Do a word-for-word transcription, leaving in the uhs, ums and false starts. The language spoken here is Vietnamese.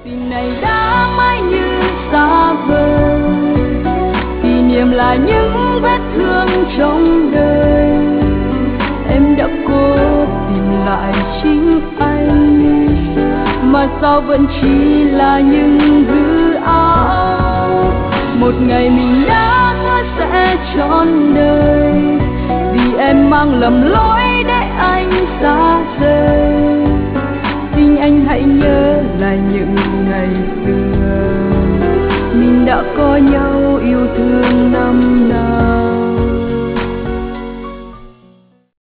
Tình này đã mãi như xa vời, kỷ niệm là những vết thương trong đời. Em đã cố tìm lại chính anh, mà sao vẫn chỉ là những hư ảo. Một ngày mình đã hứa sẽ trọn đời, vì em mang lầm lỗi để anh xa rời. Xin anh hãy nhớ lại những ngày xưa, mình đã có nhau yêu thương năm nào.